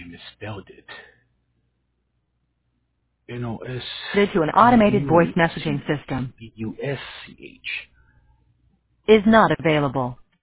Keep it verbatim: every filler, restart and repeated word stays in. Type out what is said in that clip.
misspelled it. N O S Due to an L automated voice U messaging C system B U S C H. is not available.